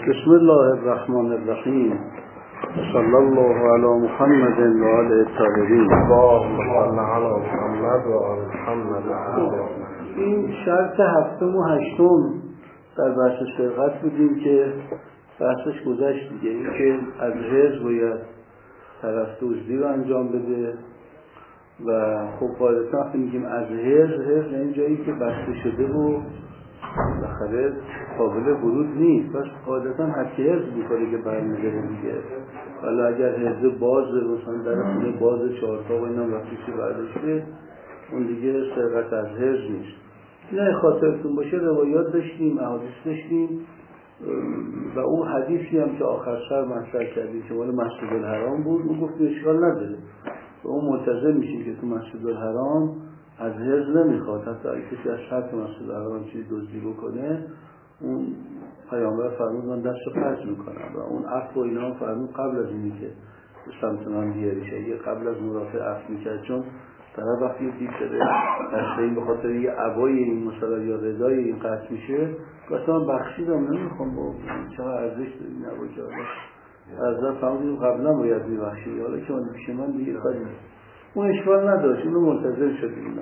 بسم الله الرحمن الرحیم. صلی الله علی محمد و آل الطاهرین. اللهم صل علی محمد و آل محمد. این شرط هفتم و هشتم در بحث سرقت بودیم که بحثش گذشت دیگه. این که از حرز باید طرف دزدی رو انجام بده و خب قاعدتا وقتی میگیم از حرز این جایی که بسته شده و بالاخره قابل ورود نیست، پس قاعدتا حتی حرز میکنه که برمی‌داره دیگه. حالا اگر حرز بازه، مثلا در خونه باز چهارتا و اینم وقتیشی برداشته، اون دیگه سرقت از حرز نیست. این خاطرتون باشه روایات داشتیم، احادیث داشتیم و اون حدیثی هم که آخر سر مطرح کردیم که مال مسجد الحرام بود، اون گفت اشکال نداره و اون ملتزم میشه که تو مسجد الحرام از حرز نمیخواد، حتی اگه کسی از شرط مسجد الحرام چیزی دزدی بکنه، اون پیامبر فرمود من دستو قطع میکنم و اون عفو و اینا هم فرمود قبل از اینی که سمت من بیاری شه، قبل از مرافع عفو میکرد، چون طرف وقتی دید شده دسته این به خاطر یه عبای این مثلا یا رضای این قطع میشه، مثلا بخشیدم نمیخوام با چقدر ارزش داری نبا جاده از در فرمودیم قبلا باید میبخشید، حالا که من پیش من دیگه کاری اون اشکال نداشت، اونو منتظر شد اینا.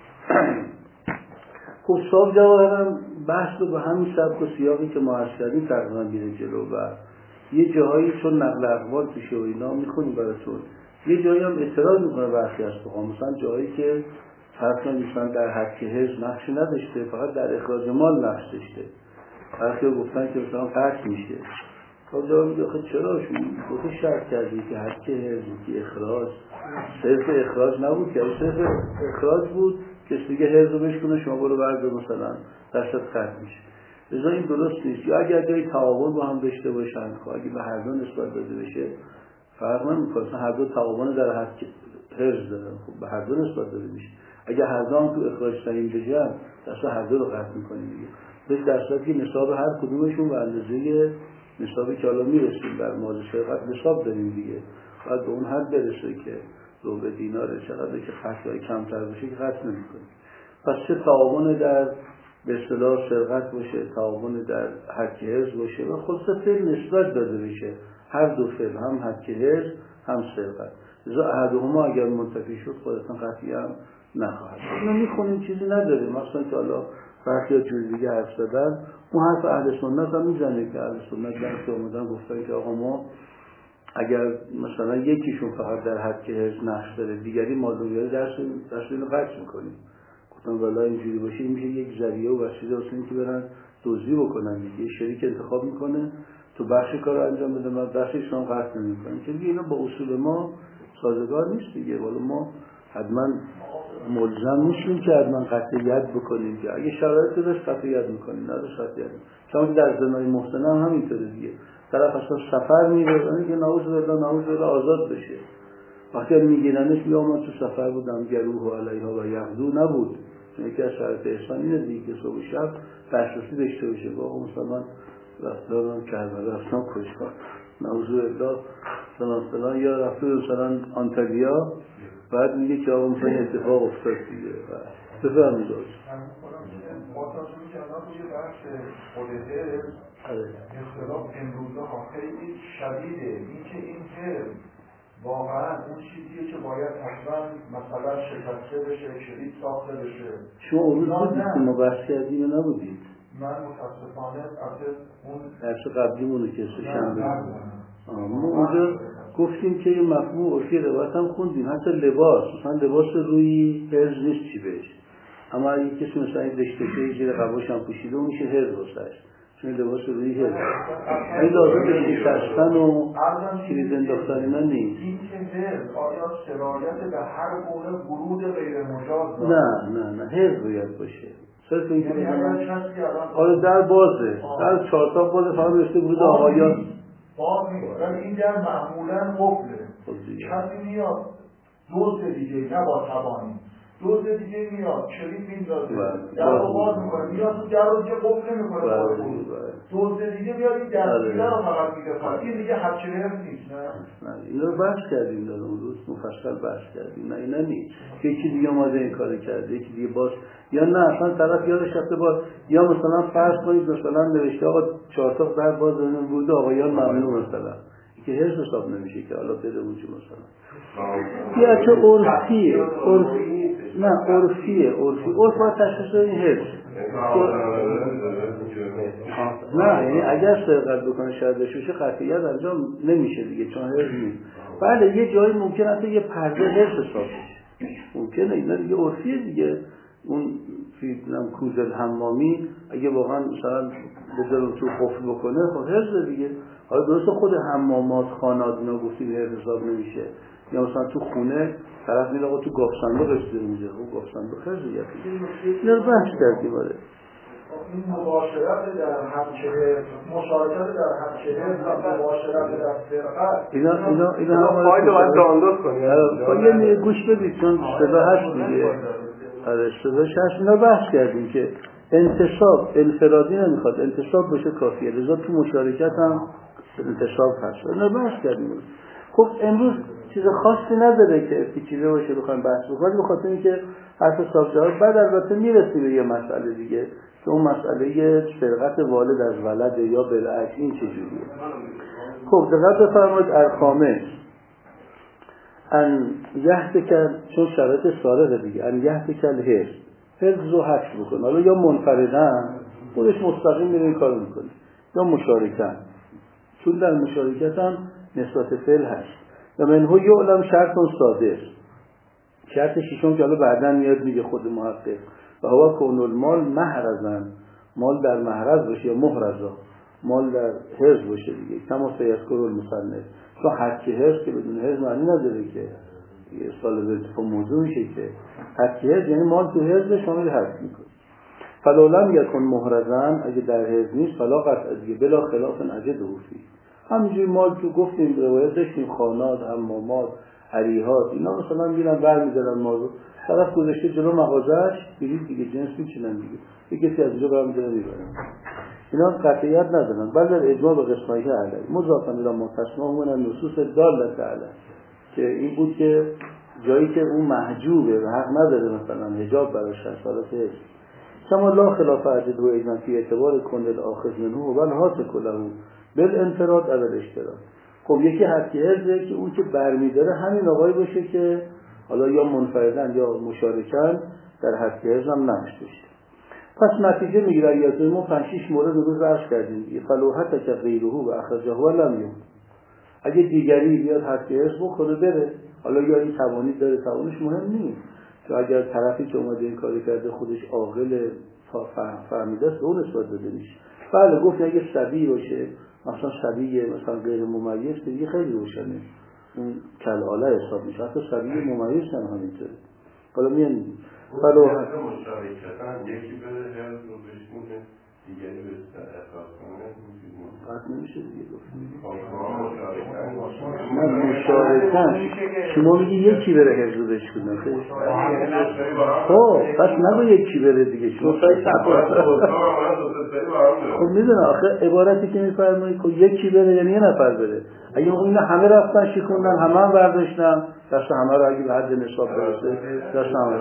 خب صاحب جواهرم بحث رو به همین سبک و سیاقی که ما عرض کردیم تقریبا میره جلو و یه جاهایی چون نقل اقوال توشه و اینا میخونیم براتون، یه جایی هم اعتراض میکنه برخی از فقها، مثلا جایی که فرض کنید در حد حرز نقشی نداشته، فقط در اخراج مال نقش داشته، برخی گفتن که مثلا قطع میشه. خب جواب میگه آخه چرا شما شرط کردی که حد حرز که اخراج صرف اخراج نبود، که صرف اخراج بود کسی دیگه حرز رو بشکنه شما برو برده مثلا دستت قطع میشه. لذا این درست نیست. یا اگر جایی تعاون با هم داشته باشن، خب اگه به هر دو نسبت داده بشه فرق نمیکنه، هر دو تعاون در حد حرز دارن، خب به هر دو نسبت داده میشه. اگر هر دو هم تو اخراج سهیم بشن دست هر دو رو قطع میکنیم دیگه، به درصد که نصاب هر کدومشون به اندازه نصابی که حالا میرسیم بر مال سرقت نصاب داریم دیگه، باید به اون حد برسه که ربع دیناره، چقدر که خطای کمتر بشه که قطع نمیکنیم. پس چه تعاون در به اصطلاح سرقت باشه، تعاون در حد حرز باشه و خلاصه فعل نسبت داده بشه، هر دو فعل هم حد حرز هم سرقت، لذا احدهما اگر منتفی شد خودتون قطعی هم نخواهد. اینو میخونیم چیزی نداریم، مثلا که حالا برخی جور دیگه حرف زدن، اون حرف اهل سنت هم میزنه که اهل سنت در که اومدن گفتن که آقا ما اگر مثلا یکیشون فقط در حد که حرز نقش داره دیگری مالویاری درس اینو قطع میکنیم. گفتن والا اینجوری باشه این میشه یک ذریعه و وسیله واسه اینکه برن دزدی بکنن دیگه، شریک انتخاب میکنه تو بخش کار انجام بده، من بخشش هم قطع نمیکنه، که اینا با اصول ما سازگار نیست دیگه. والا ما حتما ملزم نیستیم که حتما قطع ید بکنیم، که اگه شرایط داشت قطع ید میکنیم، نداشت قطع ید. چون در زنای محسنه هم همینطوره دیگه، طرف اصلا سفر میره که نعوذ بالله آزاد بشه، وقتی میگیرنش میگه من تو سفر بودم گروه علیها و یغدو نبود، چون یکی از شرایط احسان اینه دیگه که صبح و شب دسترسی داشته باشه. با مثلا رفتارم کربلا رفتم کشکار نعوذ بالله مثلا یا رفته مثلا آنتالیا، بعد میگه که آقا مثلا اتفاق افتاد دیگه بفرمید داشت مطمئن که الان توی بحث خودته اختلاف امروزه ها خیلی شدیده، این که این حرز واقعا اون چیزیه که باید حتما مثلا شکسته بشه، کلید ساخته بشه. شما اون روز بودید که ما بحث کردیم و نبودید؟ من متاسفانه از اون درس قبلیمونو که سه‌شنبه ما اونجا گفتیم که یه مفهوم عرفی روایت هم خوندیم، حتی لباس، مثلا لباس روی حرز نیست چی بهش، اما اگه کسی مثلا این رشته زیر قباش هم پوشیده اون میشه حرز واسش، چون لباس روی حرز این لازم به شکستن و کلید انداختن اینا نیست. این که حرز آیا سرایت به هر گونه ورود غیر مجاز داره؟ نه حرز باید باشه، صرف این که آره در بازه، در چهارتا بازه فقط رشته ورود آقایان باز نیست، ولی این در معمولا قفله. کسی میاد دوست دیگه نه با توانی دوز دیگه میاد کلید میندازه در رو باز میکنه میاد تو در رو دیگه قفل نمیکنه دوز دیگه میاد این دستگیره رو فقط میده فقط این دیگه حبچه نیست. نه این رو بحث کردیم در اون روز مفصل بحث کردیم. نه اینا نیست یکی دیگه اومده این کار کرده یکی دیگه باز یا نه اصلا طرف یادش رفته باز یا مثلا فرض کنید مثلا نوشته آقا 4 تا در باز بوده آقایان ممنوع مثلا که حرف حساب نمیشه که حالا بده اونجا مثلا یا چه عرفیه نه عرفیه عرف باید تشخیص این حرف نه یعنی اگر سرقت بکنه شردش بشه قطعیت انجام نمیشه دیگه چون حرف نیست. بله یه جایی ممکن است یه پرده حرف حساب بشه ممکنه اینا دیگه عرفیه دیگه اون فیلم کوزل حمامی اگه واقعا مثلا بذارم تو قفل بکنه خب حرف دیگه. حالا درسته خود حمامات خانات اینا گفتیم حرف حساب نمیشه یا مثلا تو خونه طرف میره آقا تو گاف صندوق رسیده میشه خب گاف صندوق حرف دیگه اینا رو بحث کردیم. آره این مباشرت در همچهره مشارکت در همچهره و مباشرت در سرقت اینا فایل باید دانلود کنید. یه گوش بدید چون صدا هست دیگه. آره صداش هست. اینا بحث کردیم که انتصاب انفرادی نمیخواد انتصاب بشه کافیه لذا تو مشارکت هم انتصاب هست. اینا بحث کردیم. خب امروز چیز خاصی نداره که پیچیده باشه بخوایم بحث بکنیم به خاطر اینکه حرف صاحب بعد البته میرسیم به یه مسئله دیگه که اون مسئله سرقت والد از ولد یا بالعکس این چجوریه. خب دقت بفرمایید الخامس ان یحتکل چون شرط سارقه دیگه ان یحتکل حفظ رو حفظ بکن حالا یا منفردن خودش مستقیم میره این کارو میکنه یا مشارکن چون در مشارکت هم نسبت فعل هست و منهو یعلم شرط صادر شرط ششم که حالا بعداً میاد میگه خود محقق و هوا کون المال محرزن مال در محرز باشه یا محرزا مال در حرز باشه دیگه کما سیذکر المصنف چون حق حرز که بدون حرز معنی نداره که سال به موضوع میشه که حق حرز یعنی مال تو حرز شامل حرز میکنه فلا لم یکن محرزن اگه در حرز نیست فلا قطع دیگه بلا خلاف اجده فی همینجوری مال تو گفتیم روایت داشتیم خانات حمامات عریحات اینا مثلا میرن برمی‌دارن مال رو طرف گذاشته جلو مغازه‌اش برید دیگه جنس میچینن دیگه یه کسی از اونجا برمی‌داره میبرن اینا قطعیت ندارن بل در اجماع به قسمت علی مضافاً الی ما تسمعون من نصوص دالت علی که این بود که جایی که اون محجوبه و حق نداره مثلا حجاب براش هست حالت کما لا خلاف عجد و ایزن فی اعتبار کندل آخذ منه و بل هات کلهو بالانفراد اول اشتراک. خب یکی حقی ارزه که اون که برمیداره همین آقای باشه که حالا یا منفردن یا مشارکن در حقی ارز هم نمشته شه. پس نتیجه میگیره یاد ما 5-6 مورد روز عرض کردیم فلوحت که غیره و اخرجه و لم یون اگه دیگری بیاد حقی ارز بکنه بره حالا یا این توانید داره توانش مهم نیست که اگر طرفی که اومده این کاری کرده خودش عاقل فهمیده است به اون نسبت داده میشه. بله گفت اگه شبیه باشه مثلا شبیه مثلا غیر ممیز که دیگه خیلی روشنه اون کلاله حساب میشه حتی شبیه ممیز هم همینطوره. حالا میان ولو مشارکتن یکی بره هرز رو بشمونه دیگری به احساس کنه قطع نمیشه دیگه گفت نه مشارکتن شما میگی یکی بره هرز رو بشمونه خب پس نگو یکی بره دیگه شما خب میدونه آخه عبارتی که میفرمایید که یکی بره یعنی یه نفر بره اگه اینا همه رفتن شکوندن همه هم برداشتن دست همه رو اگه به حد نصاب برسه دست همه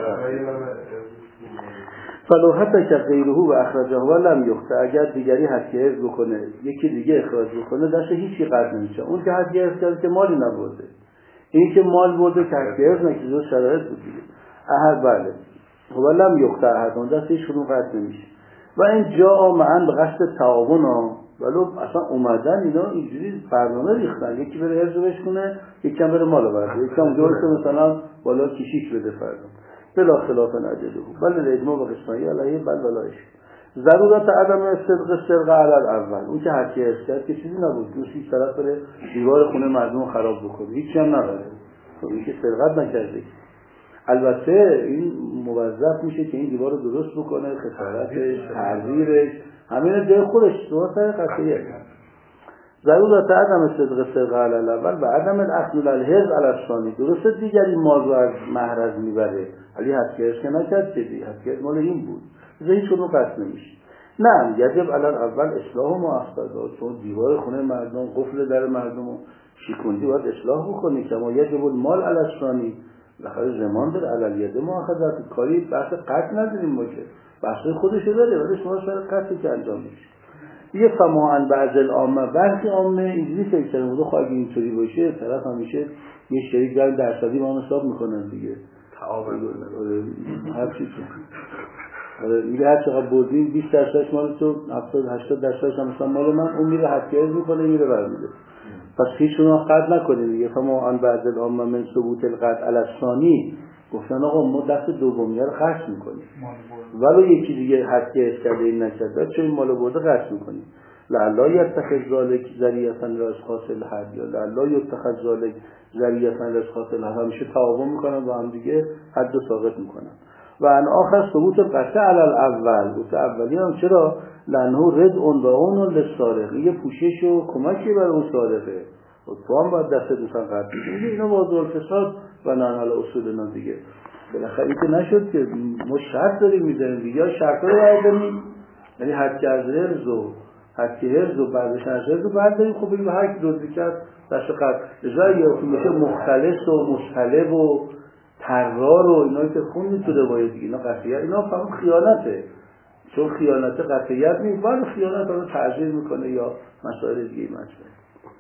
فلو حتی که غیره و اخرجه و لم یخته اگر دیگری حدی حفظ بکنه یکی دیگه اخراج بکنه دست هیچی قد نمیشه اون که حدی حفظ کرده که مالی نبرده این که مال برده که حدی حفظ نکیزه شرایط بود دیگه احد بله و لم یخته احد اون دست هیچ خودون قد نمیشه و این جا معن به قصد تعاون ها ولو اصلا اومدن اینا اینجوری برنامه ریختن یکی بره حفظ بشکنه یکی هم بره مال برده یکی هم جورسه مثلا بالا کشیش بده فردا بلا خلاف نجده بل الاجماع و قسمایی علیه بل بلایش ضرورت عدم صدق سرقه علل اول اون که هرکی حفظ کرد که چیزی نبود دوستی طرف بره دیوار خونه مردم خراب بکنه هیچی هم نبره این که سرقت نکرده البته این موظف میشه که این دیوار رو درست بکنه خسارتش تعذیرش همین جای خودش تو سر قضیه ضرورت عدم صدق صدق علی الاول و عدم الاخذ الحرز علی الثانی. درسته دیگر این مال رو از محرز میبره ولی حدکرش که نکرد که دی حدکرش مال این بود هیچ کنون قصد نمیشه. نه یجب علی الاول اصلاح مؤخذات، چون دیوار خونه مردم قفل در مردم شیکوندی باید اصلاح بکنی که ما یجب المال علی الثانی لخاطر زمان در علی الید مؤخذات. کاری بحث قطع نداریم ما که بحث خودش داره ولی شما سر قطعی که انجام میشه. یه فماهن بعض العامه برخی عامه اینجوری فکر کردن بوده خواهی اینطوری باشه طرف همیشه یه شریک در درصدی ما حساب میکنن دیگه هر چی میگه هر چقدر بردیم 20% مال تو 70-80% هم مثلا مال من اون میره حدکرز میکنه میره برمیده. پس هیچ شما قطع نکنید دیگه. فماهن بعض العامه من ثبوت القطع علی الثانی گفتن آقا ما دست دومیه رو خرج میکنیم ولی یکی دیگه حدکرز کرده این نکرده چون این مال برده خرج میکنیم. لعلا یتخذ ذالک ذریعة لاسقاط الحد یا لعلا یتخذ ذالک ذریعة لاسقاط الحد همیشه تعاون میکنن با هم دیگه حد و ساقط میکنن. و ان آخر ثبوت القطع علی الاول گفته اولی هم چرا لانه رد عنوان للسارق یه پوشش و کمکی برای اون سارقه و تو هم باید دست دوستان قطع میگه اینا با ذوالفساد و نعنال اصولنا دیگه بالاخره که نشد که ما شرط داریم میذاریم دیگه یا شرط رو برداریم یعنی حد که از هرز و بعدش هرز و بعد داریم خب بگیم هر کی دوزی کرد دست قطع ازای یادتون میشه مختلس و مصطلب و ترار و اینا که خوندید تو روایت دیگه اینا قطعیت اینا فهم خیانته چون خیانت قطعیت نیست ولی خیانت رو تعزیر میکنه یا مسائل دیگه مسئله.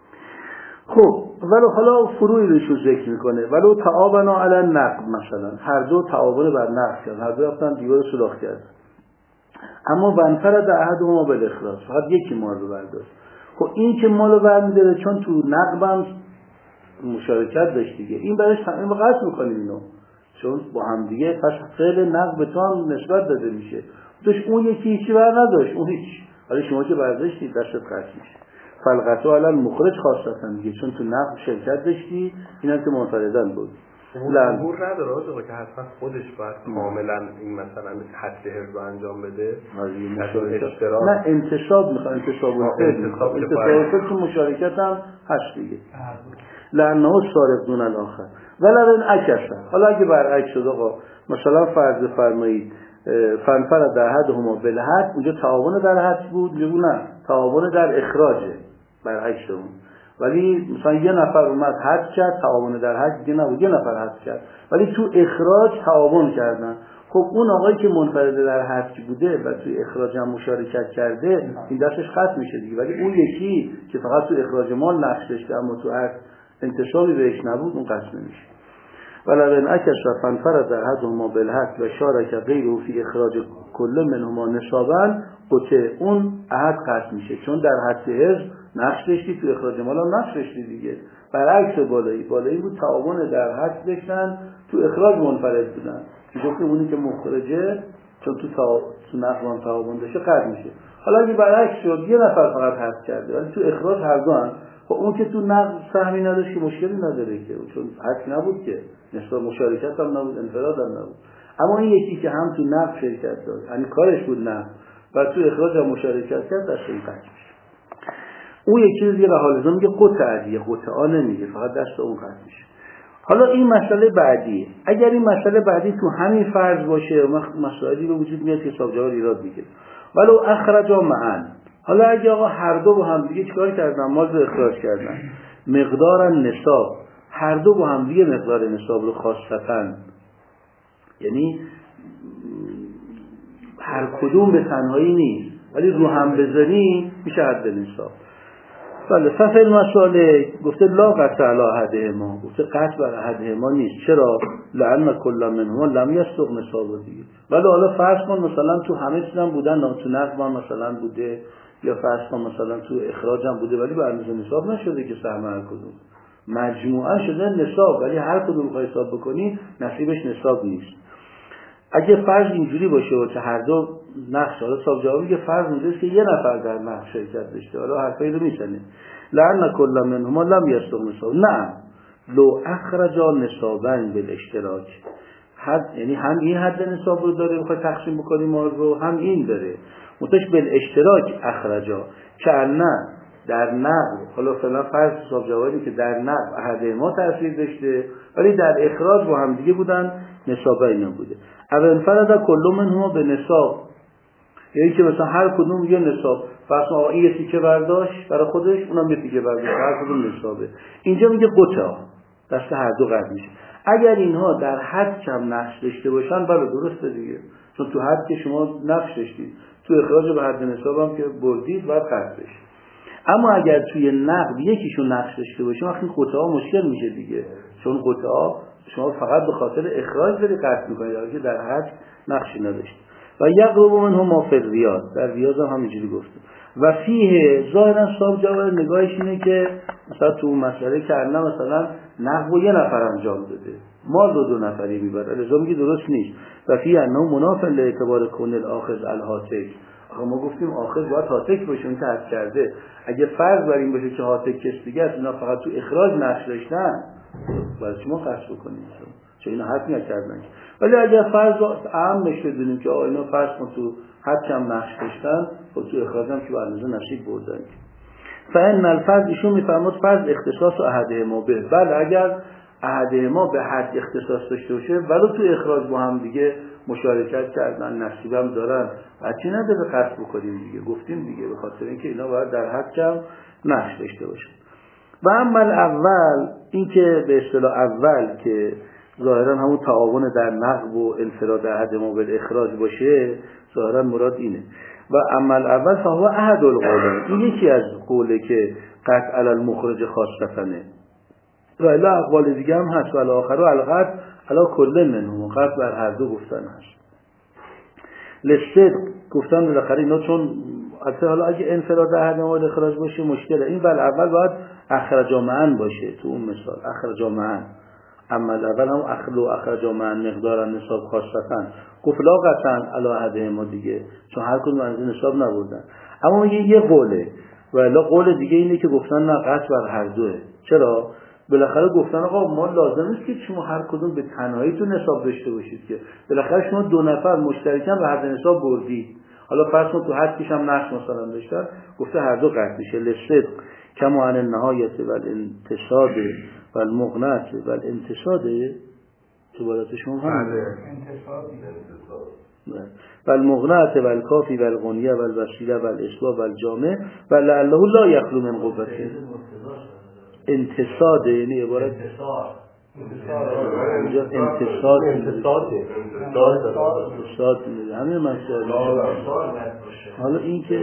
خب ولی حالا فروعی روشو ذکر میکنه ولو تعاونوا علی النقد مثلا هر دو تعاون بر نقد کردن هر دو رفتن دیوار سوراخ کردن اما ونفرد احدهما بالاخراج فقط یکی مال رو برداشت. خب این که مال رو برمی‌داره چون تو نقبم مشارکت داشت دیگه این برایش تمام قطع میکنیم اینو چون با هم دیگه پس فعل نقب به تو هم نسبت داده میشه توش اون یکی هیچی بر نداشت اون هیچ ولی شما که برداشتی دستت قطع میشه. فالقطع علی المخرج خاصتا دیگه چون تو نقب شرکت داشتی اینم که منفردن بود ظهور نداره آقا که حتما خودش باید کاملا این مثلا حد حرز رو انجام بده نه انتصاب میخواد انتصاب تو مشارکت هم هست دیگه لانه سارق دون الاخر ولکن عکس. حالا اگه برعکس شد آقا مثلا فرض فرمایید فنفرد احدهما بالحد اونجا تعاون در حد بود میگه نه تعاون در اخراجه برعکس شد ولی مثلا یه نفر اومد حد کرد تعاون در حد دیگه نبود یه نفر حد کرد ولی تو اخراج تعاون کردن. خب اون آقایی که منفرد در حد بوده و تو اخراج هم مشارکت کرده این دستش ختم میشه دیگه ولی اون یکی که فقط تو اخراج مال نقش داشته اما تو حد انتصابی بهش نبود اون قسم نمیشه. ولکن عکس و فنفرد احدهما بالحد و شارک غیره فی اخراج کل منهما نصابا قطع اون عهد قطع میشه چون در حد حرز نقش داشتی تو اخراج مال هم نقش داشتی دیگه. برعکس بالایی بود تعاون در حد داشتن تو اخراج منفرد بودن که گفت اونی که مخرجه چون تو نقل تعاون داشته قطع میشه. حالا اگه برعکس شد یه نفر فقط حد کرده ولی تو اخراج هر دو هم خب اون که تو نقل سهمی نداشت که مشکلی نداره که چون حد نبود که نسبت مشارکت هم نبود انفراد هم نبود. اما این یکی که هم تو نقل شرکت داشت یعنی کارش بود نقل و تو اخراج هم مشارکت کرد دست این قطع میشه. اون یکی دیگه به حال میگه قطع دیگه قطعا نمیگه فقط دست اون قطع میشه. حالا این مسئله بعدیه. اگر این مسئله بعدی تو همین فرض باشه مسائلی به وجود میاد که حساب جواب ایراد میگیره ولو اخرجا معا. حالا اگه آقا هر دو با هم دیگه چیکار کردن مال رو اخراج کردن مقدار نصاب هر دو با هم دیگه مقدار نصاب رو خاصتن یعنی هر کدوم به تنهایی نیست ولی رو هم بزنی میشه حد نصاب. بله فصل مسئله گفته لا قطع علی احدهما گفته قطع بر احدهما نیست چرا لعن کل منهما لم یستق نصاب دیگه ولی حالا فرض کن مثلا تو همه چیزام بودن تو نقد مثلا بوده یا فرض کن مثلا تو اخراج هم بوده ولی بر اندازه نصاب نشده که سهم هر کدوم مجموعا شده نصاب ولی هر کدوم بخوای حساب بکنی نصیبش نصاب نیست. اگه فرض اینجوری باشه و که هر دو نقش حالا حساب جواب میگه فرض میشه که یه نفر در نقش شرکت داشته حالا حرفایی رو میزنه لعن کل منهما لم یستق نصاب نه لو اخرجا نصابا بالاشتراک حد یعنی هم این حد نصاب رو داره بخواد تقسیم بکنیم مال رو هم این داره متش بالاشتراک اخرجا که نه در نقل، حالا فعلا فرض حساب جوابی که در نقل احدهما تاثیر داشته ولی در اخراج با هم دیگه بودن، نصاب اینا بوده. اول انفرد کل منهما به نصاب، یعنی که مثلا هر کدوم یه نصاب، فرض آقا این یه تیکه برداشت برای خودش، اونم یه تیکه برداشت، هر کدوم نصابه. اینجا میگه قطعا دست هر دو قطع میشه. اگر اینها در حد کم نقش داشته باشن بله درسته دیگه، چون تو حد که شما نقش داشتید، تو اخراج به حد نصاب هم که بردید باید قطع بشه. اما اگر توی نقد یکیشون نقش داشته باشه وقتی قطعا مشکل میشه دیگه، چون قطعا شما فقط به خاطر اخراج داری قطع میکنید یا که در حد نقشی نداشت. و یقرب منهم ما فی الریاض، در ریاض هم همینجوری گفته. و فیه ظاهرا صاحب جواب نگاهش اینه که مثلا تو مسئله که الان مثلا نحو یه نفر انجام داده، مال رو دو نفری میبره، لازم میگه درست نیست. و فیه انه مناف لاعتبار کون الاخذ الهاتک. آخه ما گفتیم آخذ باید هاتک باشه، اون تحت کرده. اگه فرض بر این باشه که هاتک کس دیگه است، اینا فقط تو اخراج نقش داشتن، باید شما قصد بکنیم چون اینا حد نکردن. ولی اگر فرض عامش بدونیم که اینا فرض کن تو حد کم نقش داشتن، خب تو اخراج هم که به اندازه نصیب بردن. فإن الفرض ایشون میفرماد فرض اختصاص احدهما به، بله اگر احدهما به حد اختصاص داشته باشه ولی تو اخراج با هم دیگه مشارکت کردن، نصیبم دارن، بچی نداره قصد بکنیم دیگه، گفتیم دیگه به خاطر اینکه اینا باید در حد کم نقش داشته باشن. و اما اول این که به اصطلاح اول که ظاهرا همون تعاون در نقب و انفراد احدهما بالاخراج باشه، ظاهرا مراد اینه. و اما اول فهو احد القولین، این یکی از قوله که قطع علی المخرج خاصتنه. و الی اقوال دیگه هم هست و الاخر و القطع علی کل منهم، قطع بر هر دو گفتن هست. لصدق گفتن بالاخره اینا چون حالا اگه انفراد احدهما بالاخراج باشه مشکله، این بل اول باید اخرج معا باشه، تو اون مثال اخرج معا. اما اول هم اخرج معا مقدار نصاب خاصتن، گفت لا قطعا علی احدهما دیگه، چون هر کدوم از نصاب نبردن. اما یه قوله و الا قول دیگه اینه که گفتن نه قطع بر هر دوه. چرا؟ بالاخره گفتن آقا ما لازم نیست که شما هر کدوم به تنهایی تو نصاب داشته باشید، که بالاخره شما دو نفر مشترکاً به حد نصاب بردید. حالا فرض کن تو حد کیش هم نقش مثلا داشتن، گفته هر دو قطع میشه. لصدق کما عن النهایت و الانتصاد و المغنات و الانتصاد، عبارت شما هم و المغنات و الکافی و الغنیه و الوسیله و الاسباب و الجامع و لعله لا یخلو من قوته. انتصاد یعنی عبارت انتصاد همین مسئله. حالا این که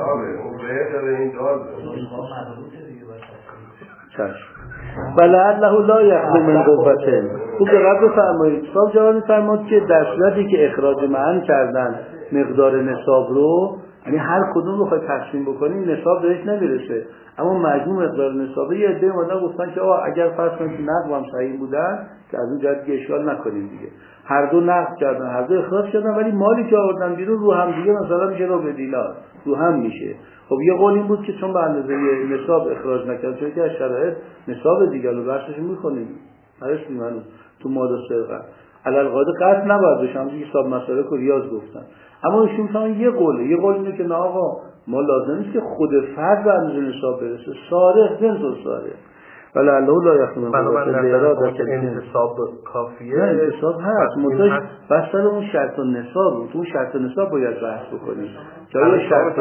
ولعله لا یخلو من قوته. خوب دقت بفرمایید، صاحب جواب می‌فرماد که در صورتی که اخراج معن کردن مقدار نصاب رو، یعنی هر کدوم رو خواهی تقسیم بکنیم نصاب بهش نمیرسه، اما مجموع مقدار نصابه یه عده اومدن گفتن که اگر فرض کنیم که نقب هم صحیح بودن که از اون جهت که اشکال نکنیم دیگه، هر دو نقب کردن هر دو اخراج کردن ولی مالی که آوردن بیرون رو هم دیگه مثلا میشه رو به دینار رو هم میشه. خب یه قول این بود که چون به اندازه نصاب اخراج نکرد، چون که از شرایط نصاب دیگه رو بحثش میکنیم هرشتی منو تو ماده سرقه علل قاعده قطع نباید بشه، همونجوری که حساب مسائل که ریاض گفتن. اما ایشون مثلا یه قول اینه که نه آقا ما لازم نیست که خود فرد به اندازه نصاب برسه، صارف جنس و صارف ولی الله لا یخلو من قوته. انتصاب کافیه، نه انتصاب هست منتاج بستر اون شرط و نصاب رو، تو اون شرط و نصاب باید بحث بکنیم که آیا شرط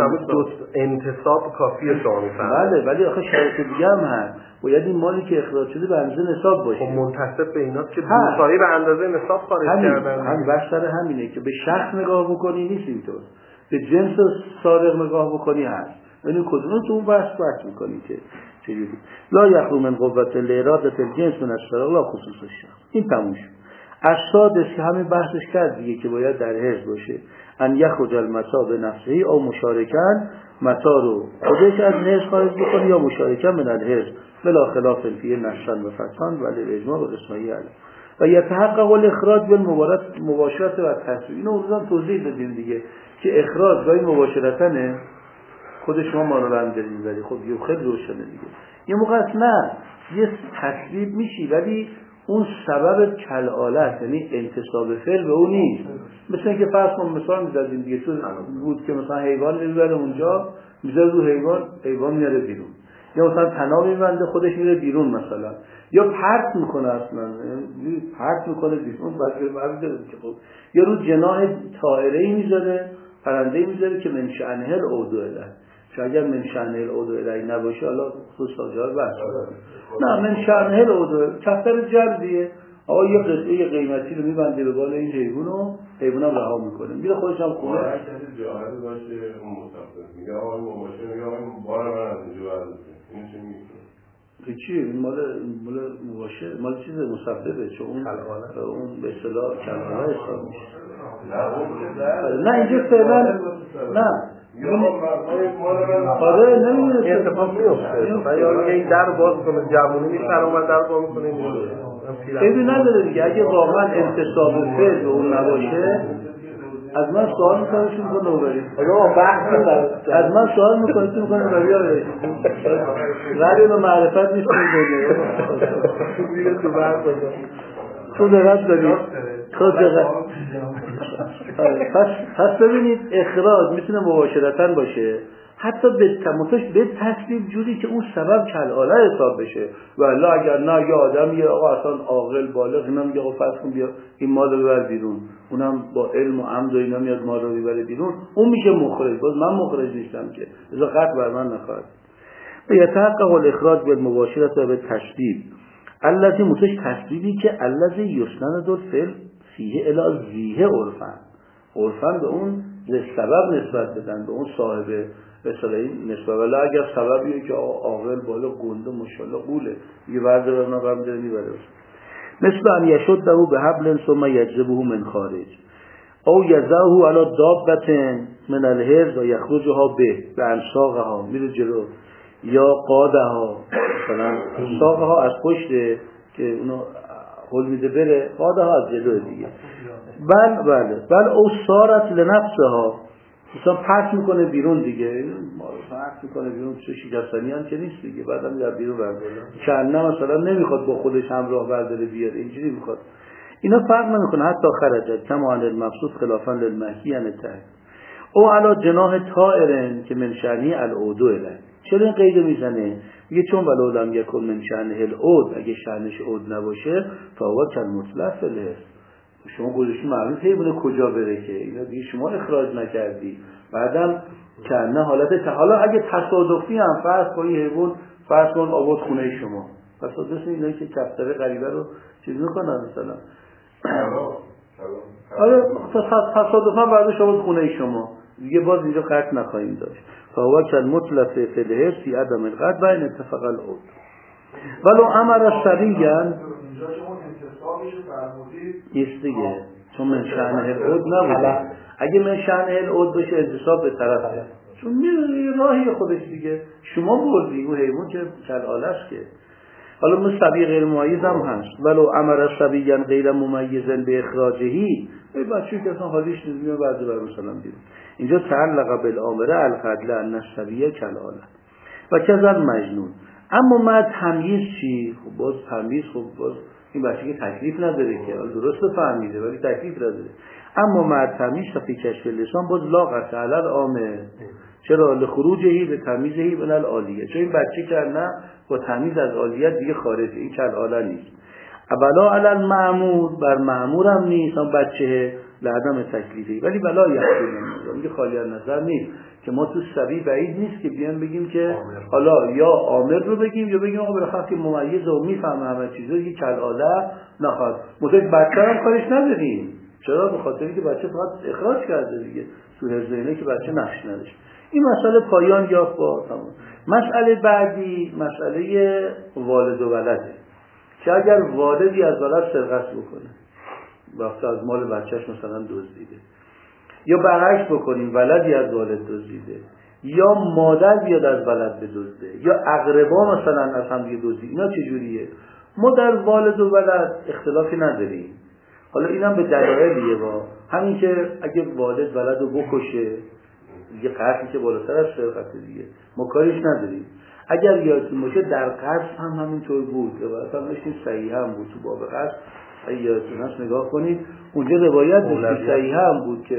انتصاب کافیه شما میفهمید. بله ولی آخه شرط دیگه هم هست، باید این مالی که اخراج شده به اندازه نصاب باشه. خب منتسب به ایناست که دوستایی به اندازه نصاب خارج کردن. همین بستر همینه که به شخص نگاه بکنی نیست اینطور، به جنس صادق نگاه بکنی هست، یعنی کدوم تو اون بحث میکنی که چجوری لا یخلو من قوت الاراده الجنس من الشرع لا خصوص الشخص. این تموم شد. السادس که همین بحثش کرد دیگه که باید در حرز باشه، ان یخرج المتاع به نفسه او مشارکا، متاع رو خودش از حرز خارج بکنه یا مشارکا من الحرز بلا خلاف فیه نشن و فتان ولی الاجماع و اسمایی علی و یتحقق الاخراج بالمباشرت و تصویر. اینو اونجا توضیح دادیم دیگه که اخراج گاهی مباشرتنه، خود شما ما رو هم دارید ولی خب یه خیلی روشنه دیگه، یه موقع نه یه تصویب میشی ولی اون سبب کلالت یعنی انتصاب فعل به اون نیست. مثل اینکه فرض کن مثال می‌زدیم دیگه، تو بود که مثلا حیوان می‌بره اونجا میذاره رو حیوان میاره بیرون، یا مثلا طناب میبنده خودش میره بیرون مثلا، یا پرت میکنه اصلا پرت میکنه بیرون یا رو جناح طائره‌ای میذاره، پرنده‌ای میذاره که من شأنه العود الیه. چون اگر من شأنه العود الیه نباشه حالا خصوصا جا بحث نه، من شأنه العود کفتر جلبیه، آقا یه قطعه قیمتی رو میبنده به بال این حیوان هم رها میکنه، میره خودش هم خونه. هر کسی جاهل باشه اون مصطفی میگه آقا این مباشه، میگه آقا این بار من از اینجا برداره، این چه میکنه؟ چی؟ این مال مباشه، مال چیز مصففه، چون اون به اصطلاح کلمه حساب میشه. نه اینجا فعلا نه آره نمیدونه اتفاق میفته یا این در باز کنه جمعونی میخره اومد در باز میکنه خیلی نداره دیگه. اگه واقعا انتصاب فعل به اون نباشه از من سوال میکنه نوبری از من سوال میکنه نوبری رد به معرفت نیست میگه تو برد بزن تو دقت دارید خود دقت. پس ببینید اخراج میتونه مباشرتاً باشه، حتی به تصویب جوری که اون سبب کلاله حساب بشه، ولی اگر نه یه آدم یه آقا اصلا عاقل بالغ اینا میگه آقا فرض کن بیا این مال رو ببر بیرون، اونم با علم و عمد و اینا میاد مال رو ببره بیرون، اون میشه مخرج. باز من مخرج نیستم که اذا قطع بر من نخواهد. یتحقق الاخراج بالمباشرة و بالتشدید الذی متش تصویبی که الذی یسند الفعل فیه الی ذیه عرفاً به اون سبب نسبت بدن، به اون صاحب اصطلاحی نسبت، ولی اگر سببیه که عاقل بالا گنده ماشاءالله قوله یه ورده برنا قم داره میبره، مثل ان یشده به حبل ثم یجذبه من خارج او یضعه علی دابة من الهرز و یخرجها به انساقها میره جلو، یا قادها مثلا ساقها از پشت که اونو حل میده بره، قادها از جلو دیگه، بله او سارت لنفسها مثلا پرت میکنه بیرون دیگه، پرت میکنه بیرون، چه شکستنی هم که نیست دیگه، بعد هم در بیرون برداره چنه مثلا نمیخواد با خودش همراه برداره بیاره، اینجوری میخواد. اینا فرق نمیکنه حتی خرجت کما عن المقصود خلافا للمحکی یعنی او علا جناح طائرن که من شأنه العود الیه. چرا این قید میزنه؟ میگه چون ولو لم یکن من شأنه العود، اگه شأنش عود نباشه فهو کالمطلق له، شما گذاشتین معلوم حیوان کجا بره که اینا دیگه شما اخراج نکردی، بعدم کنه حالا اگه تصادفی هم فرض کنی حیوان فرض کن آورد خونه شما، تصادفی اینا که کفتر غریبه رو چیز میکنن مثلا آره تصادفا بعدش آورد خونه شما دیگه، باز اینجا قطع نخواهیم داشت. فهو کالمطلق فی الهرس فی عدم القطع و ان اتفق العود ولو امر الصبیان نیست دیگه، چون من شأنه العود نبوده. اگه من شأنه العود بشه انتصاب به طرفه، چون میره راهی خودش دیگه، شما بردی و حیوان که کلاله است که. حالا من صبی غیر ممیز هم هست، ولو امر صبیان غیر ممیزن به اخراجهی، ای بچه‌ای که اصلا حالیش نمیاد بعضی بر مثلا بیرون، اینجا تعلق بالامره القتل ان الصبی کلاله و کذا مجنون. اما ما تمییز چی؟ خب باز تمییز، خب باز این بچه که تکلیف نداره که، درست فهمیده ولی تکلیف نداره. اما ما تمییز فی کشف لسان باز لا قطع علی العامه. چرا؟ لخروجهی به تمیزهی من العالیه، چون این بچه که نه با تمیز از عالیت دیگه خارجه، این کلاله نیست. اولا علی المأمور، بر مأمور هم نیست اون بچه لعدم تکلیفی، ولی بلا یحتمل میگه خالی از نظر نیست که ما تو صبی بعید نیست که بیان بگیم که حالا یا عامر رو بگیم یا بگیم آقا بالاخره که ممیز و میفهمه همه چیزا یه کلاله نخواد، متأکد بچه هم کارش نداریم. چرا؟ به خاطری که بچه فقط اخراج کرده دیگه، تو حرزینه که بچه نقش نداشت. این مسئله پایان یافت با تمام. مسئله بعدی مسئله والد و ولده، که اگر والدی از ولد سرقت بکنه، وقتی از مال بچهش مثلا دزدیده، یا برعکس بکنیم ولدی از والد دزدیده، یا مادر بیاد از ولد بدزده، یا اقربا مثلا از هم دیگه دزدید، اینا چجوریه؟ ما در والد و ولد اختلافی نداریم. حالا اینم به دلایلیه، با همین که اگه والد ولد رو بکشه یه قتلی که بالاتر از سرقت دیگه ما کاریش نداریم. اگر یادتون باشه در قصد هم همینطور بود، مثلا نشین صحیح هم بود تو باب قصد، اگه یادتون هست نگاه کنید اونجا روایت صحیح هم بود که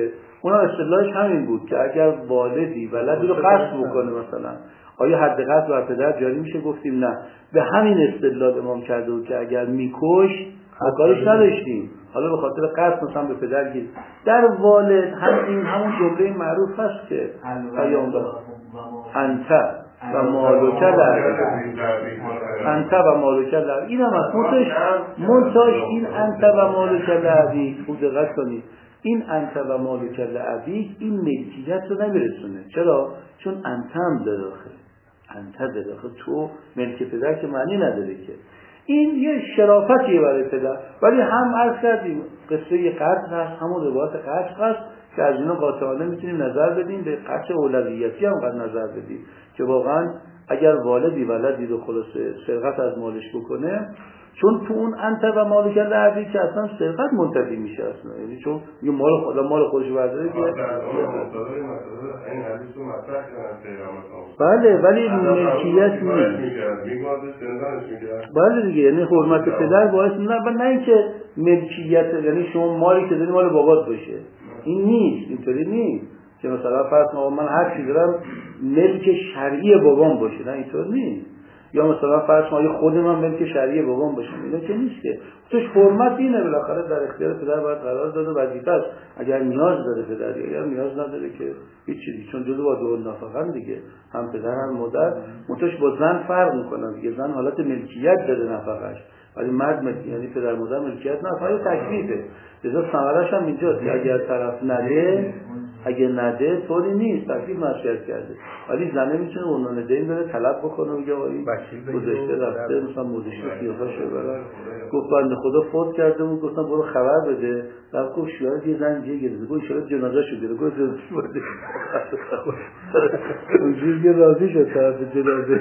اونا اصطلاحش همین بود که اگر والدی ولدی رو قصد بکنه مثلا آیا حد قصد بر پدر جاری میشه؟ گفتیم نه. به همین استدلال امام کرده بود که اگر میکش کارش نداشتیم، حالا به خاطر قصد مثلا به پدر گیر. در والد همون جمله معروف هست که پیامبر انت و مالک لعبی، انت و مالک لعبی، این هم از منتاش این انت و مالک لعبی، خوب دقت کنید، این انت و مالک لعبی این ملکیت رو نمیرسونه. چرا؟ چون انت هم داخل، انت داخل، تو ملک پدر که معنی نداره که. این یه شرافتیه برای پدر. ولی هم عرض کردیم قصه قتل هست، همون روایت قتل هست که از اینو قاطعانه میتونیم نظر بدیم، به قتل اولویتی هم قد نظر بدیم که واقعا اگر والدی ولدی رو خلاصه سرقت از مالش بکنه، چون تو اون انت و مالک لعبی که اصلا سرقت منتفی میشه اصلا، یعنی چون یه مال خودش برداره که بله ولی ملکیت نیست. بله دیگه، یعنی حرمت پدر باعث نه اینکه ملکیت، یعنی شما مالی که داری مال بابات باشه، این نیست، اینطوری نیست که مثلا فرض کنم من هر چیزی دارم ملک شرعی بابام باشه، نه اینطور نیست. یا مثلا فرض کنم خود من ملک شرعی بابام باشه، اینا که نیست که. توش حرمت اینه، بالاخره در اختیار پدر باید قرار داده، وظیفه است. اگر نیاز داره پدر یا اگر نیاز نداره که هیچ چیزی، چون جزو با دو نفقه دیگه، هم پدر هم مادر. منتش با زن فرق میکنن دیگه، زن حالت ملکیت داره نفقه‌اش، ولی مرد یعنی پدر مادر ملکیت نفقه تکلیفه. لذا ثمره‌اش هم اینجاست که اگر طرف نده، اگه نده طوری نیست، تکلیف معصیت کرده. ولی زنه میتونه عنوان دین بره طلب بکنه و بگه این گذشته رفته مثلا موزش رو قیافه‌شو ببر، گفت بنده خدا فوت کرده بود، گفتم برو خبر بده، بعد گفت شوهر یه زن دیگه گرفته، گفت ان جنازه‌شو بیاره، گفت جنازه‌شو بده. اونجوری راضی شد طرف جنازه.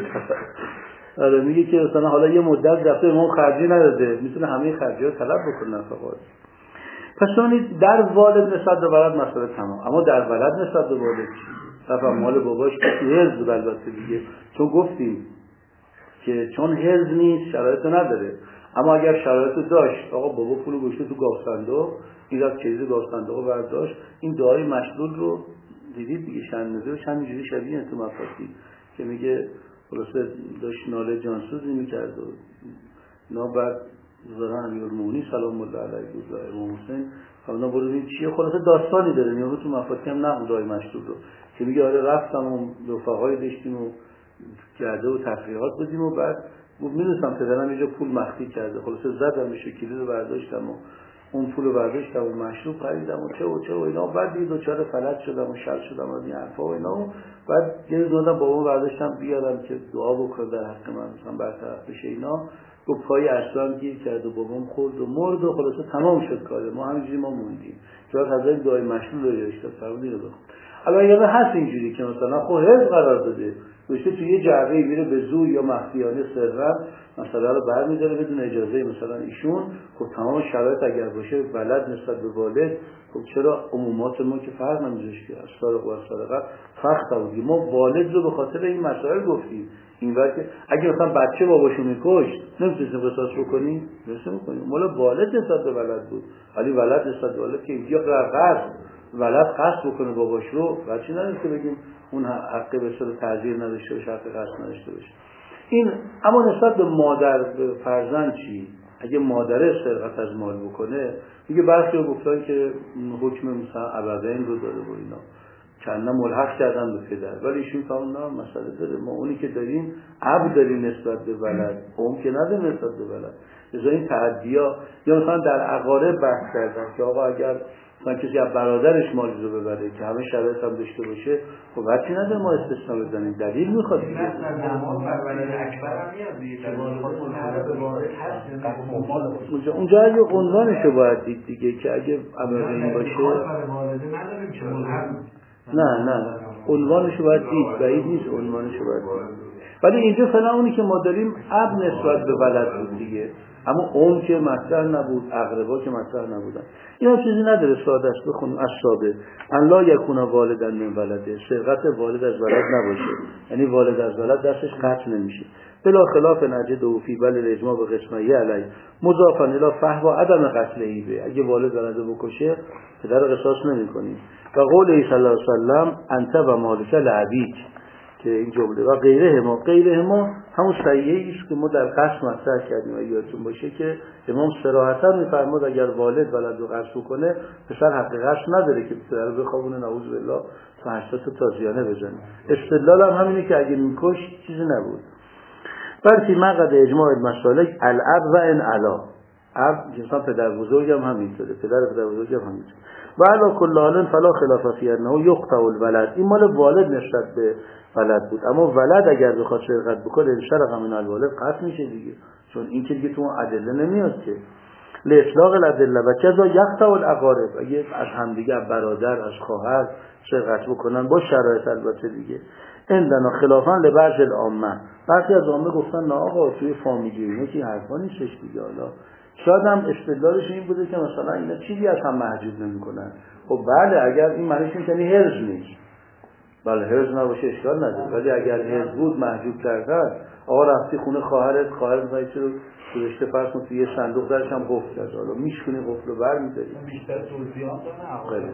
آره میگه که مثلا حالا یه مدت رفته اون خرجی نداده، میتونه همه خرجی رو طلب بکنه نفقات. پس ببینید در والد نسبت به ولد مسئله تمام، اما در ولد نسبت به والد چی؟ طبعا مال باباش که تو حرز بود البته دیگه، چون گفتیم که چون حرز نیست شرایط نداره، اما اگر شرایط داشت، آقا بابا پولو گذاشته تو گاو صندوق، این رفت چیزی گاو صندوق برداشت، این دعای مشلول رو دیدید دیگه، شنیده‌اش همینجوری شبیه تو مفاصیل که میگه خلاصه داشت ناله جانسوزی میکرد و بعد زران امیرالمومنین سلام الله علیه بود و امام حسین اونا برو ببین چیه، خلاصه داستانی داره. میگه تو مفاصیل هم نه دعای مشلول رو که میگه آره رفتم و رفقای داشتیم و کرده و تفریحات بودیم و بعد میدونستم پدرم یه جا پول مخفی کرده، خلاصه زدم شکلی رو برداشتم و اون پول رو برداشتم و مشروب خریدم و چه و اینا، بعد دیگه دوچار فلج شدم و شل شدم و این حرفا و اینا، و بعد یه روز بابام برداشتم بیارم که دعا بکنه در حق من مثلا برطرف بشه اینا، و پای اصلا گیر کرد و بابام خورد و مرد و خلاصه تمام شد کاره ما، همینجوری ما موندیم که وقت از این دعای مشروب رو داشتم فرمودی رو بخون. الان یه هست اینجوری که مثلا خب حفظ قرار داده داشته توی یه جعبه‌ای میره به زور یا مخفیانه سرا مثلا رو برمی‌داره بدون اجازه مثلا ایشون، خب تمام شرایط اگر باشه ولد نسبت به والد، خب چرا عمومات ما که فرق نمی‌ذاشت که سارق و سارقه فرق بود، ما والد رو به خاطر این مسائل گفتیم. این وقت اگه مثلا بچه باباشو می‌کشت نمی‌تونیم قصاص بکنیم، نمی‌کنیم، مال والد نسبت به ولد بود، ولی ولد نسبت به والد که اینجا قصد ولد قصد بکنه باباش رو، بچه نداشته بگیم اون حقی به صورت تعذیر نداشته باشه، حقی قصد نداشته باشه. این اما نسبت به مادر به فرزند چی؟ اگه مادره سرقت از مال بکنه، میگه برخی رو گفتن که حکم مثلا ابوین رو داره و اینا، چند ملحق کردن به پدر، ولی ایشون فرمودن نه مسئله داره، ما اونی که داریم عبد داریم نسبت به ولد، اون که نداره نسبت به ولد. لذا این تعدی‌ها یا مثلا در اقارب بحث کردن که آقا اگر مثلا کسی از برادرش مالی رو ببره که همه شرایط هم داشته باشه، خب وقتی نداره ما استثنا بزنیم، دلیل میخواد دیگه. اونجا یه عنوانشو باید دید دیگه که اگه ابوین باشه نه عنوانشو باید دید، بعید نیست عنوانشو باید دید. ولی اینجا فعلا اونی که ما داریم اب نسبت به ولد بود دیگه، اما اون که مطرح نبود، اقربا که مطرح نبودن. اینا چیزی نداره، ساده است. بخونیم از ساده ان لا یکون والدن من ولده، سرقت والد از ولد نباشه، یعنی والد از ولد دستش قطع نمیشه. بلا خلاف نجد و فی بل الاجماع به قسمه علی مضافا الی فحو عدم قتل ایبه، اگه والد ولد بکشه پدر قصاص نمی‌کنیم. و قول صلی الله علیه وسلم انت و مالک لعبیک که این جمله و غیره ما همون صحیحی است که ما در قصد مطرح کردیم و یادتون باشه که امام صراحتا میفرماد اگر والد ولد رو قصد کنه پسر حق قصد نداره که پسر رو بخوابونه نعوذ بالله تا 80 تا تازیانه بزنه. استدلال هم همینه که اگه میکش چیزی نبود. برفی مقعد اجماع المسالک الاب و ان علا اب انسان پدر بزرگم همینطوره، پدر بزرگم همینطوره. و علا کل حال فلا خلاف فی انه یقطع الولد. این مال والد نسبت به ولد بود، اما ولد اگر بخواد سرقت بکنه انشرق من الوالد قطع میشه دیگه، چون این که دیگه تو ادله نمیاد که لاطلاق الادله. و کذا یقطع الاقارب، اگه از همدیگه برادر از خواهر سرقت بکنن با شرایط البته دیگه. عندنا خلافا لبعض العامه، بعضی از عامه گفتن نه آقا توی فامیلی اینا که حرفا نیستش دیگه. حالا شاید هم استدلالش این بوده که مثلا اینا چیزی از هم محجوب نمیکنن. خب بله اگر این معنیش اینه که هرز نیست، بله هرز نباشه اشکال نداره، ولی اگر هرز بود محجوب کردن، آقا رفتی خونه خواهرت مثلا چه رو گذاشته فرض کن توی یه صندوق درش هم قفل کرد، حالا میشکنی قفل رو برمی‌داری. بیشتر توضیحات داره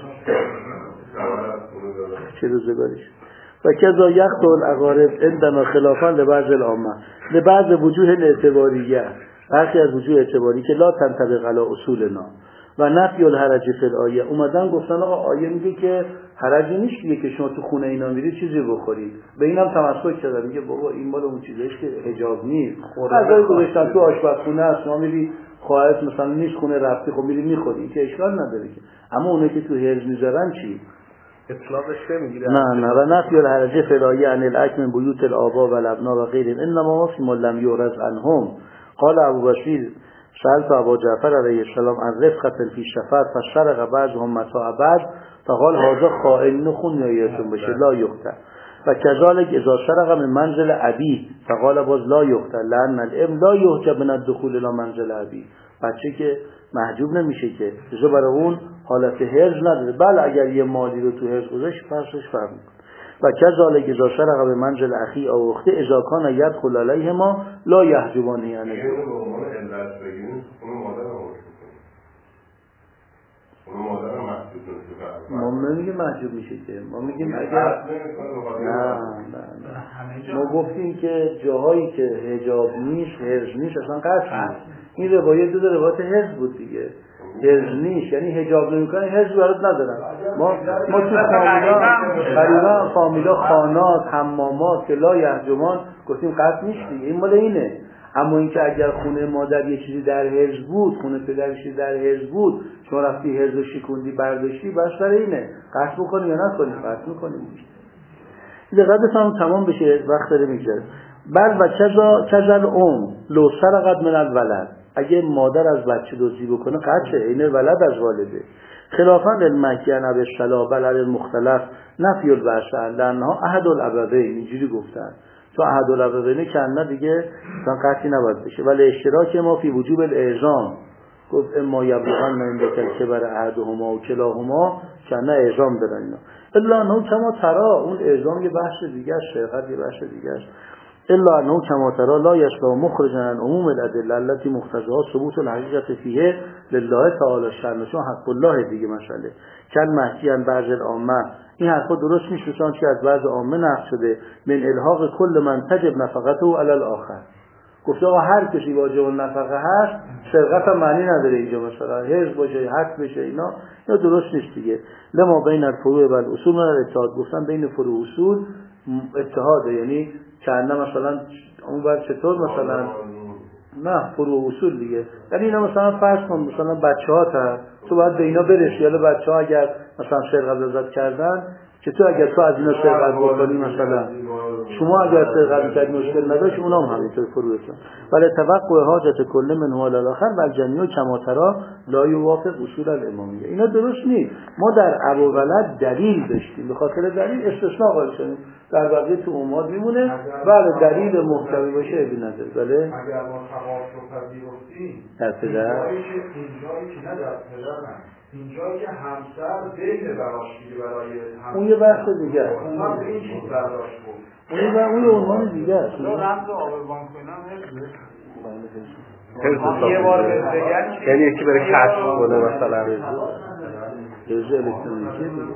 چه روزگاریش. و کذا یقطع الاقارب عندنا خلافا لبعض العامه لبعض وجوه اعتباریه، برخی از وجوه اعتباری که لا تنطبق علی اصولنا و نفی الحرج فی الآیه. اومدن گفتن آقا آیه میگه که حرجی نیست دیگه که شما تو خونه اینا میرید چیزی بخورید، به اینم تمسک کردن، میگه بابا این مال اون چیزایش که حجاب نیست، غذای گذاشتن تو آشپزخونه است، شما میری خواهرت مثلا نیست خونه رفتی خب میری میخوری که اشکال نداره که. اما اونایی که تو هرز میذارن چی؟ اطلاقش نمیگیره. نه و نفی الحرج فی الآیه عن الاکل من بیوت الآباء و الابناء و غیرهم انما فی ما لم یعرض عنهم. قال ابو بشیر سألت ابا جعفر علیه السلام عن رفقة فی السفر فسرق بعضهم متاع بعض فقال هذا خائن خون یایتون بشه لا یقطع. و کذالک اذا سرق من منزل ابی فقال باز لا یقطع لأن الابن لا یحجب من الدخول الى منزل ابی. بچه که محجوب نمیشه که جزو برای اون حالت هرز نداره. بله اگر یه مالی رو تو هرز گذاشت فرسش فرق میکنه. و کذالک اذا سرق به منزل اخی او اخته اذا کان یدخل علیهما لا یحجبانه یعنی ما نمیگیم محجوب میشه که، ما میگیم اگر نه ما گفتیم که جاهایی که حجاب نیست هرز نیست اصلا قطع نیست. این روایت دو روایت هرز بود دیگه، هرز نیست یعنی حجاب نمیکنه هرز برات ندارن. ما تو خریدان فامیلا خانات حمامات که لا یحجمان گفتیم قطع نیست دیگه، این مال اینه. اما اینکه اگر خونه مادر یه چیزی در حرز بود، خونه پدر چیزی در حرز بود، شما رفتی حرز و شکوندی برداشتی، بس برای اینه قطع بکنی یا نکنی، قطع میکنی. دقیقه هم تمام بشه وقت داره میگذره. بل و کذا لو سرقت من الولد، اگه مادر از بچه دزدی بکنه قطعه، این ولد از والده. خلافاً للمحکین ابی الصلاح بل المختلف نفی البعث لانها احد الابوین، اینجوری گفتن تو احد الابوین کنه دیگه قطعی نباید بشه. ولی اشتراک ما فی وجوب الاعزام، گفت اما یبلغن عندک الکبر احدهما و کلاهما کنه اعزام دارن اینا. الا انه کما ترا، اون اعزام یه بحث دیگه است، شرقت یه بحث دیگه است. الا انه کما ترا لا یشبه مخرجا عن عموم الادله التي مقتضاها ثبوت الحقیقه فیه لله تعالی شأنه، چون حق الله دیگه مسئله کل محکی عن بعض العامه. این حرفا درست نیست چون که از بعض عامه نقل شده من الحاق کل من تجب نفقته علی الاخر. گفته آقا هر کسی واجب النفقه هست سرقت هم معنی نداره اینجا مثلا حرز باشه حد بشه اینا درست نیست دیگه. لما بین الفروع و الاصول من اتحاد، گفتن بین فروع و اصول اتحاده، یعنی چند مثلا اون بعد چطور مثلا نه فروع و اصول دیگه، یعنی اینا مثلا فرض کن مثلا بچه‌ها تا تو باید به اینا برسی، یا بچه‌ها اگر مثلا سرقت لذت کردن چطور اگر تو از اینا سرقت بکنی مثلا شما اگر سرقت کردی مشکل نداشت اونام همینطور فروعشون. ولی توقع حاجت کل من هو الاخر و جميع کما ترا لا یوافق اصول الامامیه. اینا درست نیست. ما در ابوالولد دلیل داشتیم، به خاطر دلیل استثناء قائل شدیم، در بقیه تو امور میمونه. بله دلیل محتوی باشه ابی نداره. بله اگر ما تقاطع رو پذیرفتیم در پدر اینجایی که نه در پدر نه اینجایی که همسر بین براش میگه برای همسر اون یه بحث دیگه است، اون به این چیز برداشت بود، اون یه عنوان دیگه است. رمز آبربان کنم یه بار یعنی یکی بره کشف کنه مثلا حفظ الکترونیکی دیگه.